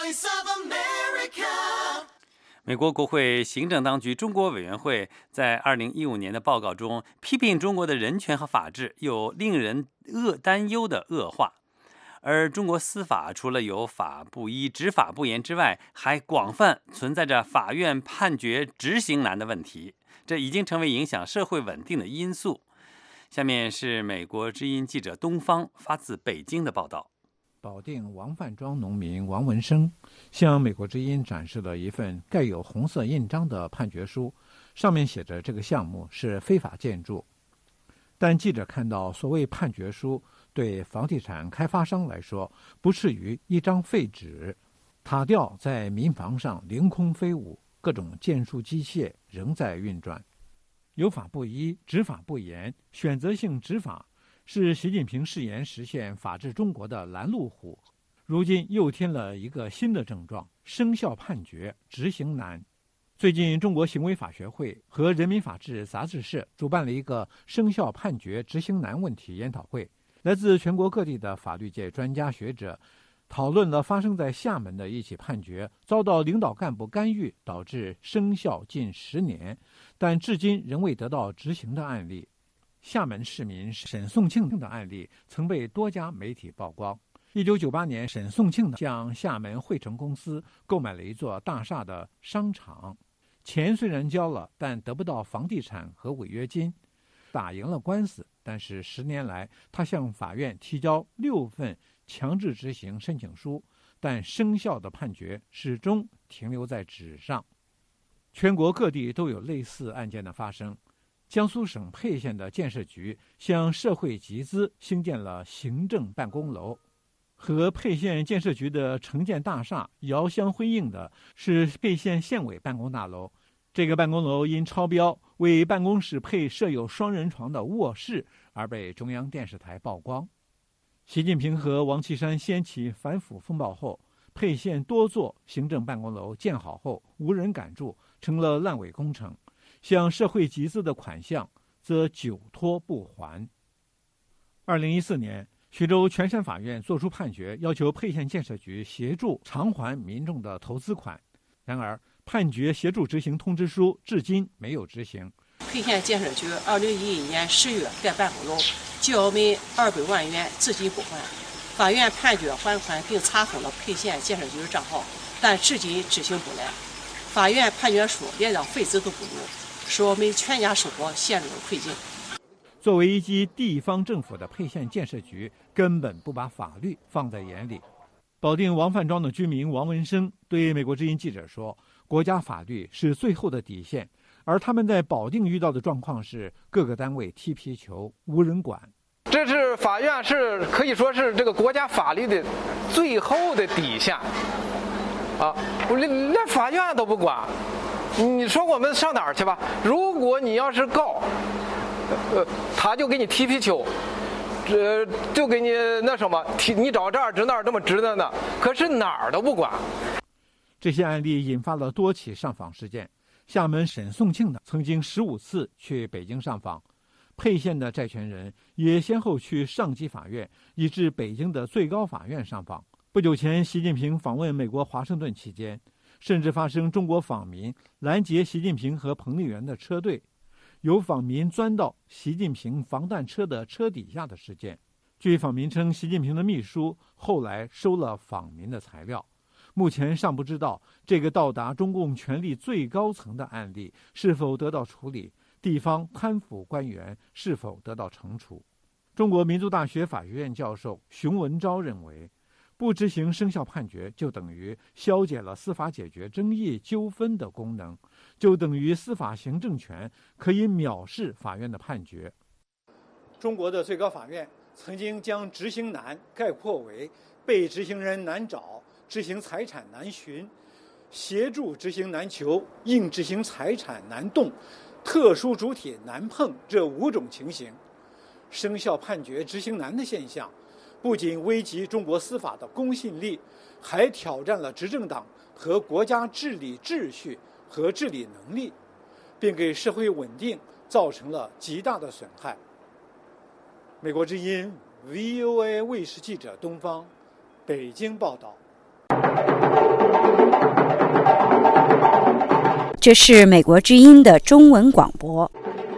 美国国会行政当局中国委员会在二零一五年的报告中批评中国的人权和法治有令人恶担忧的恶化，而中国司法除了有法不依、执法不严之外，还广泛存在着法院判决执行难的问题，这已经成为影响社会稳定的因素。下面是美国之音记者东方发自北京的报道。 保定王范庄农民王文生向美国之音展示了一份盖有红色印章的判决书，上面写着这个项目是非法建筑。但记者看到所谓判决书对房地产开发商来说不次于一张废纸，塔吊在民房上凌空飞舞，各种建筑机械仍在运转。有法不依、执法不严、选择性执法是习近平誓言实现法治中国的拦路虎，如今又添了一个新的症状：生效判决执行难。最近，中国行为法学会和人民法治杂志社主办了一个生效判决执行难问题研讨会，来自全国各地的法律界专家学者讨论了发生在厦门的一起判决，遭到领导干部干预导致生效近十年，但至今仍未得到执行的案例。厦门市民沈颂庆的案例曾被多家媒体曝光。一九九八年，沈颂庆向厦门汇成公司购买了一座大厦的商场，钱虽然交了，但得不到房地产和违约金，打赢了官司。但是十年来，他向法院提交六份强制执行申请书，但生效的判决始终停留在纸上。全国各地都有类似案件的发生。江苏省沛县的建设局向社会集资兴建了行政办公楼，和沛县建设局的城建大厦遥相辉映的是沛县县委办公大楼。这个办公楼因超标为办公室配设有双人床的卧室而被中央电视台曝光。习近平和王岐山掀起反腐风暴后，沛县多座行政办公楼建好后无人敢住，成了烂尾工程。向社会集资的款项则久拖不还。二零一四年，徐州全山法院作出判决，要求沛县建设局协助偿还民众的投资款。然而，判决协助执行通知书至今没有执行。 沛县建设局二零一一年十月该办公楼借我们二百万元，至今不还。法院判决还款并查封了沛县建设局的账号，但至今执行不来。法院判决书连张废纸都不留，使我们全家生活陷入了困境。 作为一级地方政府的沛县建设局根本不把法律放在眼里。保定王范庄的居民王文生对美国之音记者说，国家法律是最后的底线，而他们在保定遇到的状况是各个单位踢皮球，无人管。 这是法院是可以说是这个国家法律的最后的底线啊，连连法院都不管，你说我们上哪儿去吧？如果你要是告，呃，他就给你踢皮球，这、呃、就给你那什么踢，你找这儿指那儿这么指的呢，可是哪儿都不管。 这些案例引发了多起上访事件。厦门沈颂庆呢，曾经十五次去北京上访，沛县的债权人也先后去上级法院以至北京的最高法院上访。不久前，习近平访问美国华盛顿期间，甚至发生中国访民拦截习近平和彭丽媛的车队，有访民钻到习近平防弹车的车底下的事件。据访民称，习近平的秘书后来收了访民的材料。目前尚不知道这个到达中共权力最高层的案例是否得到处理，地方贪腐官员是否得到惩处。中国民族大学法学院教授熊文昭认为，不执行生效判决就等于消解了司法解决争议纠纷的功能，就等于司法行政权可以藐视法院的判决。 中国的最高法院曾经将执行难概括为被执行人难找、执行财产难寻、协助执行难求、硬执行财产难动、特殊主体难碰这五种情形。生效判决执行难的现象不仅危及中国司法的公信力，还挑战了执政党和国家治理秩序和治理能力，并给社会稳定造成了极大的损害。美国之音 V O A 卫视记者东方，北京报道。 这是美国之音的中文广播。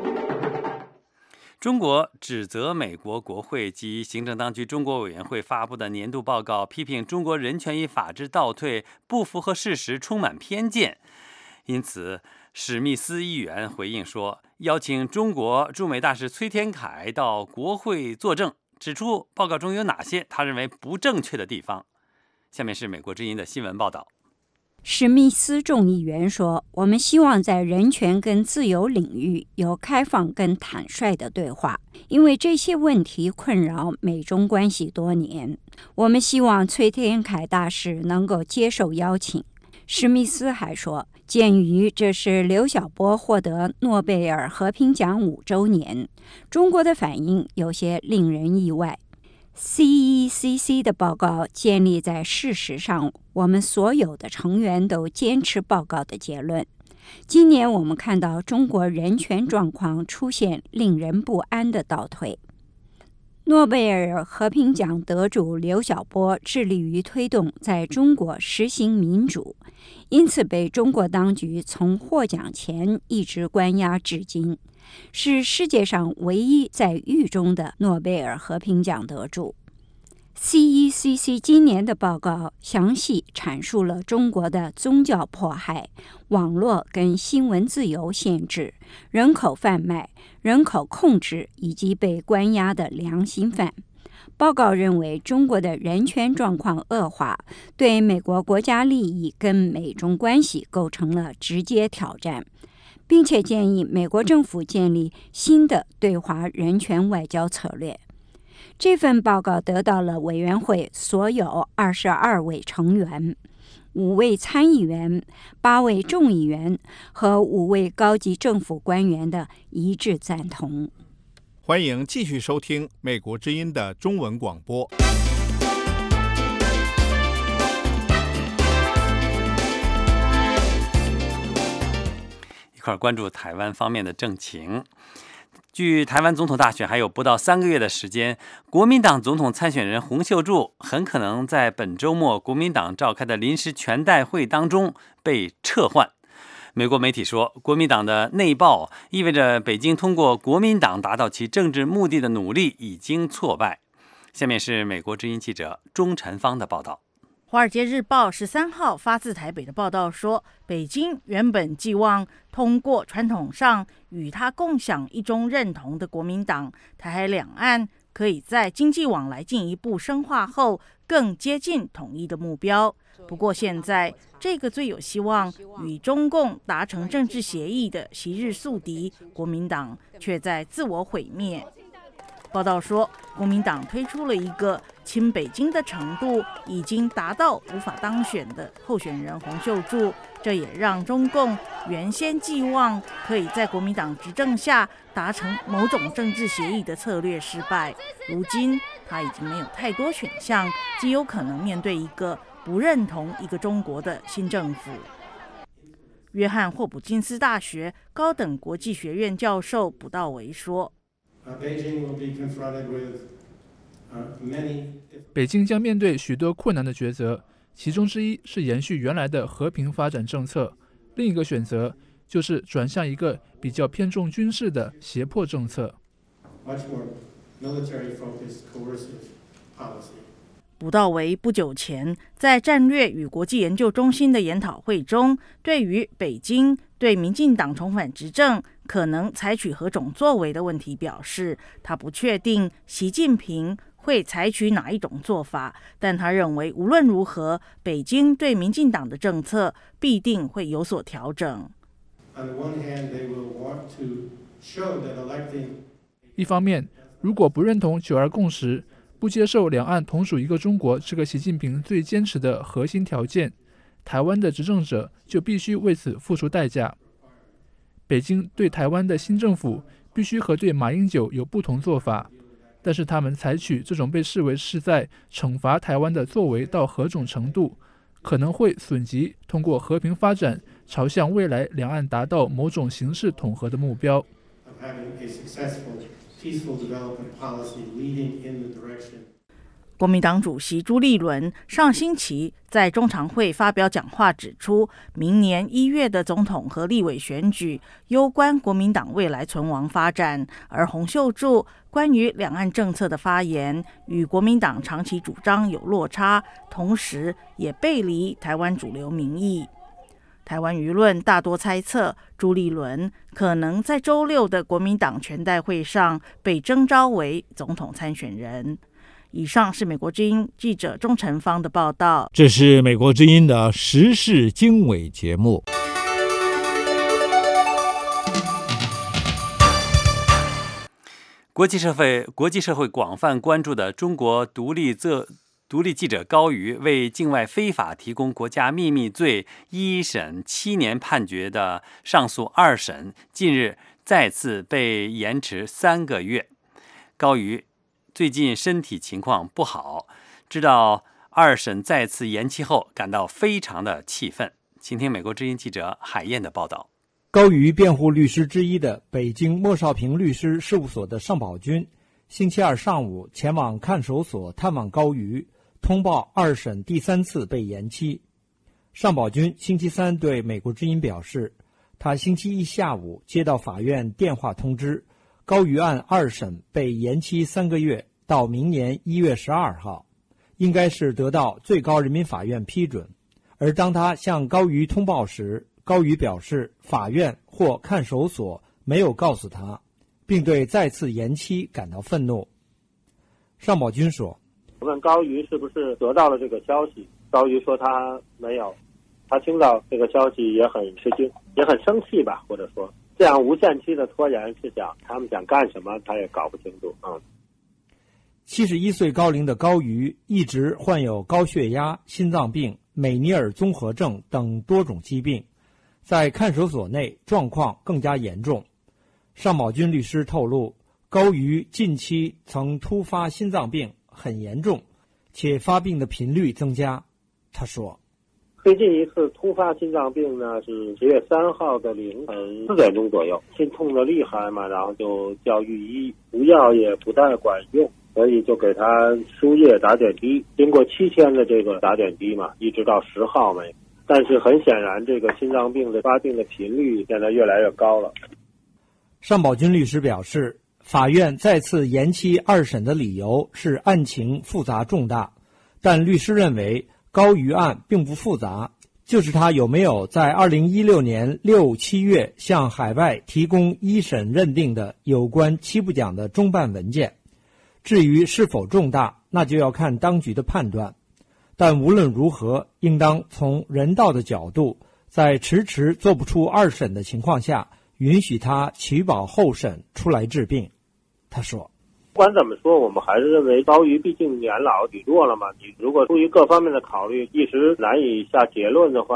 中国指责美国国会及行政当局中国委员会发布的年度报告，批评中国人权与法治倒退，不符合事实，充满偏见。因此，史密斯议员回应说，邀请中国驻美大使崔天凯到国会作证，指出报告中有哪些他认为不正确的地方。下面是美国之音的新闻报道。 史密斯众议员说，我们希望在人权跟自由领域有开放跟坦率的对话，因为这些问题困扰美中关系多年。我们希望崔天凯大使能够接受邀请。史密斯还说，鉴于这是刘晓波获得诺贝尔和平奖五周年，中国的反应有些令人意外。C E C C 的报告建立在事实上，我们所有的成员都坚持报告的结论。今年我们看到中国人权状况出现令人不安的倒退。诺贝尔和平奖得主刘晓波致力于推动在中国实行民主，因此被中国当局从获奖前一直关押至今，是世界上唯一在狱中的诺贝尔和平奖得主。C E C C 今年的报告详细阐述了中国的宗教迫害、网络跟新闻自由限制、人口贩卖、人口控制以及被关押的良心犯。报告认为，中国的人权状况恶化，对美国国家利益跟美中关系构成了直接挑战，并且建议美国政府建立新的对华人权外交策略。这份报告得到了委员会所有二十二位成员、五位参议员、八位众议员和五位高级政府官员的一致赞同。 欢迎继续收听美国之音的中文广播。 一块儿关注台湾方面的政情。距台湾总统大选还有不到三个月的时间，国民党总统参选人洪秀柱很可能在本周末国民党召开的临时全代会当中被撤换。美国媒体说，国民党的内爆意味着北京通过国民党达到其政治目的的努力已经挫败。下面是美国之音记者钟晨芳的报道。 《华尔街日报》十三号发自台北的报道说，北京原本寄望通过传统上与他共享一中认同的国民党，台海两岸可以在经济往来进一步深化后更接近统一的目标。不过现在，这个最有希望与中共达成政治协议的昔日宿敌国民党，却在自我毁灭。报道说，国民党推出了一个亲北京的程度已经达到无法当选的候选人洪秀柱，这也让中共原先寄望可以在国民党执政下达成某种政治协议的策略失败。如今他已经没有太多选项，极有可能面对一个不不认同一个中国的新政府。约翰霍普金斯大学高等国际学院教授卜道维说， 北京将面对许多困难的抉择，其中之一是延续原来的和平发展政策，另一个选择就是转向一个比较偏重军事的胁迫政策。 卜道维不久前在战略与国际研究中心的研讨会中，对于北京对民进党重返执政可能采取何种作为的问题表示，他不确定习近平会采取哪一种做法，但他认为无论如何，北京对民进党的政策必定会有所调整。 一方面，如果不认同九二共识，不接受两岸同属一个中国这个习近平最坚持的核心条件，台湾的执政者就必须为此付出代价。北京对台湾的新政府必须和对马英九有不同做法，但是他们采取这种被视为是在惩罚台湾的作为到何种程度，可能会损及通过和平发展朝向未来两岸达到某种形式统合的目标。 国民党主席朱立伦上星期在中常会发表讲话，指出明年一月的总统和立委选举攸关国民党未来存亡发展，而洪秀柱关于两岸政策的发言与国民党长期主张有落差，同时也背离台湾主流民意。台湾舆论大多猜测，朱立伦可能在周六的国民党全代会上被征召为总统参选人。以上是美国之音记者钟成芳的报道。 这是美国之音的时事经纬节目。 国际社会国际社会广泛关注的中国独立自独立记者高瑜为境外非法提供国家秘密罪一审七年判决的上诉二审，近日再次被延迟三个月。高瑜最近身体情况不好，知道二审再次延期后，感到非常的气愤。请听美国之音记者海燕的报道。 高瑜辩护律师之一的北京莫少平律师事务所的尚宝军，星期二上午前往看守所探望高瑜，通报二审第三次被延期。尚宝军星期三对美国之音表示，他星期一下午接到法院电话通知，高瑜案二审被延期三个月，到明年一月十二号，应该是得到最高人民法院批准。而当他向高瑜通报时，高瑜表示法院或看守所没有告诉他，并对再次延期感到愤怒。尚宝军说， 我问高瑜是不是得到了这个消息，高瑜说他没有，他听到这个消息也很吃惊，也很生气吧，或者说这样无限期的拖延是想他们想干什么他也搞不清楚啊。 七十一岁高龄的高瑜一直患有高血压、心脏病、美尼尔综合症等多种疾病，在看守所内状况更加严重。尚宝军律师透露，高瑜近期曾突发心脏病，很严重，且发病的频率增加。他说， 最近一次突发心脏病呢是十月三号的凌晨四点钟左右，心痛的厉害嘛，然后就叫御医，服药也不太管用，所以就给他输液打点滴。经过七天的这个打点滴嘛，一直到十号没。但是很显然，这个心脏病的发病的频率现在越来越高了。 尚宝军律师表示，法院再次延期二审的理由是案情复杂重大，但律师认为高瑜案并不复杂，就是他有没有在二零一六年六七月向海外提供一审认定的有关七部奖的中办文件。至于是否重大，那就要看当局的判断。但无论如何，应当从人道的角度，在迟迟做不出二审的情况下，允许他取保候审出来治病。他说， 不管怎么说，我们还是认为高瑜毕竟年老体弱了嘛，你如果出于各方面的考虑，一时难以下结论的话，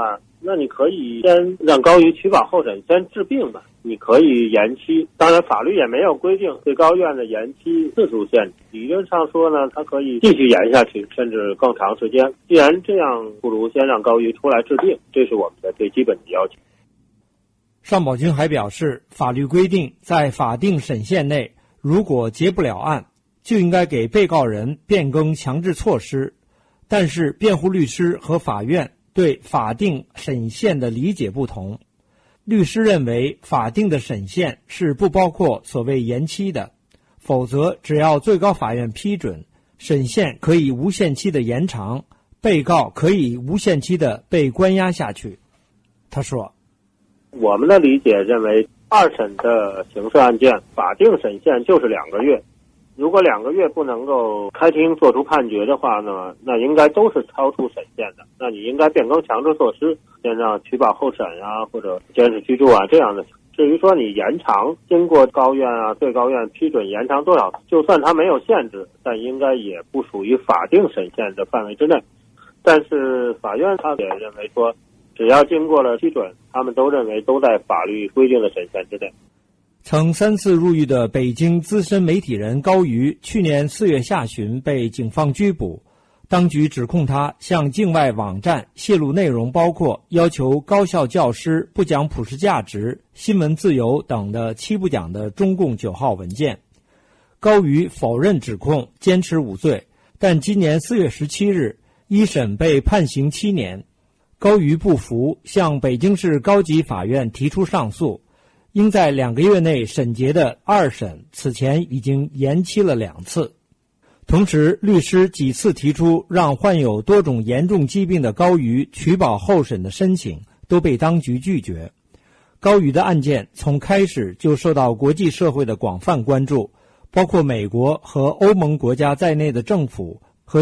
那你可以先让高瑜取保候审，先治病吧。你可以延期，当然法律也没有规定最高院的延期次数限制。理论上说呢，它可以继续延下去，甚至更长时间。既然这样，不如先让高瑜出来治病，这是我们的最基本的要求。 尚宝军还表示，法律规定在法定审限内，如果结不了案，就应该给被告人变更强制措施。但是辩护律师和法院对法定审限的理解不同。律师认为法定的审限是不包括所谓延期的，否则只要最高法院批准，审限可以无限期的延长，被告可以无限期的被关押下去。他说， 我们的理解认为，二审的刑事案件法定审限就是两个月，如果两个月不能够开庭作出判决的话呢，那应该都是超出审限的，那你应该变更强制措施，先让取保候审啊，或者监视居住啊这样的。至于说你延长，经过高院啊、最高院批准延长多少，就算它没有限制，但应该也不属于法定审限的范围之内。但是法院他也认为说，只要经过了批准，他们都认为都在法律规定的审限之内。 曾三次入狱的北京资深媒体人高瑜，去年四月下旬被警方拘捕，当局指控他向境外网站泄露内容，包括要求高校教师不讲普世价值、新闻自由等的七不讲的中共九号文件。高瑜否认指控，坚持无罪，但今年四月十七日，一审被判刑七年。高瑜不服，向北京市高级法院提出上诉。应在两个月内审结的二审，此前已经延期了两次。同时，律师几次提出让患有多种严重疾病的高瑜取保候审的申请，都被当局拒绝。高瑜的案件从开始就受到国际社会的广泛关注，包括美国和欧盟国家在内的政府和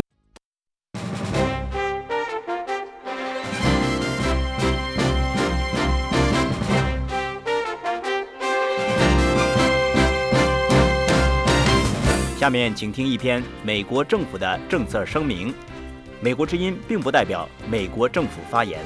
下面请听一篇美国政府的政策声明。美国之音并不代表美国政府发言。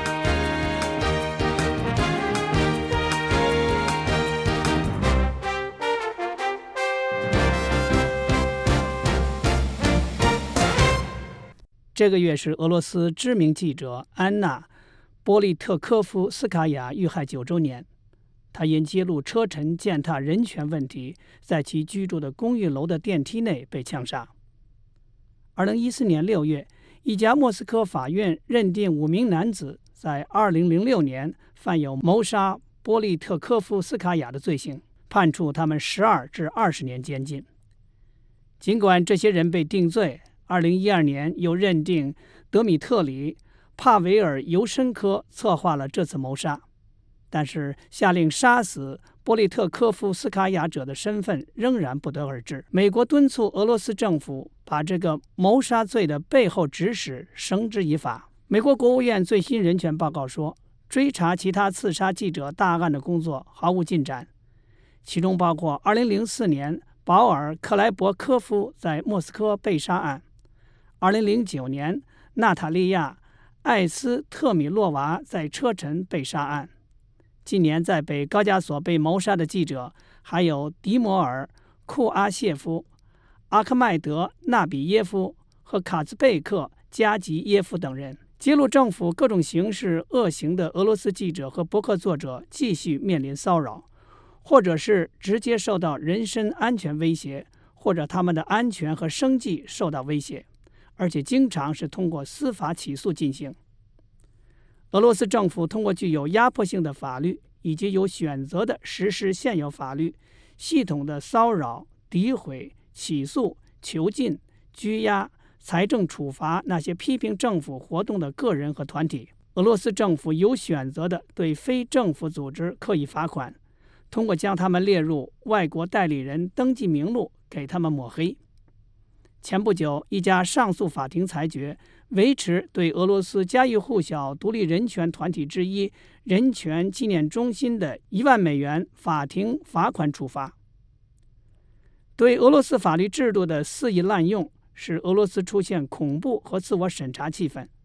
这个月是俄罗斯知名记者安娜·波利特科夫斯卡娅遇害九周年。他因揭露车臣践踏人权问题，在其居住的公寓楼的电梯内被枪杀。二零一四年六月，一家莫斯科法院认定五名男子在二零零六年犯有谋杀波利特科夫斯卡娅的罪行，判处他们十二至二十年监禁。尽管这些人被定罪，二零一二年又认定德米特里·帕维尔尤申科策划了这次谋杀。但是下令杀死波利特科夫斯卡娅者的身份仍然不得而知。美国敦促俄罗斯政府把这个谋杀罪的背后指使绳之以法。美国国务院最新人权报告说，追查其他刺杀记者大案的工作毫无进展，其中包括二零零四年保尔·克莱伯科夫在莫斯科被杀案，二零零九年娜塔莉亚·艾斯特米洛娃在车臣被杀案。今年在北高加索被谋杀的记者还有迪摩尔·库阿谢夫、阿克迈德·纳比耶夫和卡兹贝克·加吉耶夫等人。揭露政府各种形式恶行的俄罗斯记者和博客作者继续面临骚扰，或者是直接受到人身安全威胁，或者他们的安全和生计受到威胁，而且经常是通过司法起诉进行。俄罗斯政府通过具有压迫性的法律以及有选择的实施现有法律，系统的骚扰、诋毁、起诉、囚禁、拘押、财政处罚那些批评政府活动的个人和团体。俄罗斯政府有选择的对非政府组织课以罚款，通过将他们列入外国代理人登记名录，给他们抹黑。前不久，一家上诉法庭裁决维持对俄罗斯家喻户晓独立人权团体之一人权纪念中心的一万美元法庭罚款处罚。对俄罗斯法律制度的肆意滥用，使俄罗斯出现恐怖和自我审查气氛。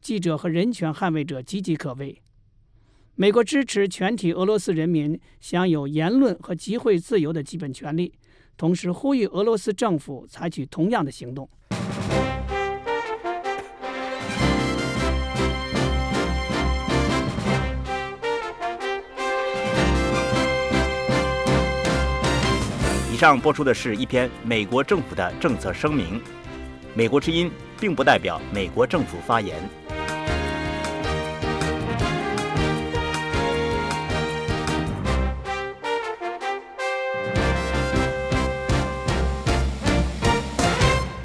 记者和人权捍卫者岌岌可危。美国支持全体俄罗斯人民享有言论和集会自由的基本权利，同时呼吁俄罗斯政府采取同样的行动。 以上播出的是一篇美国政府的政策声明。美国之音并不代表美国政府发言。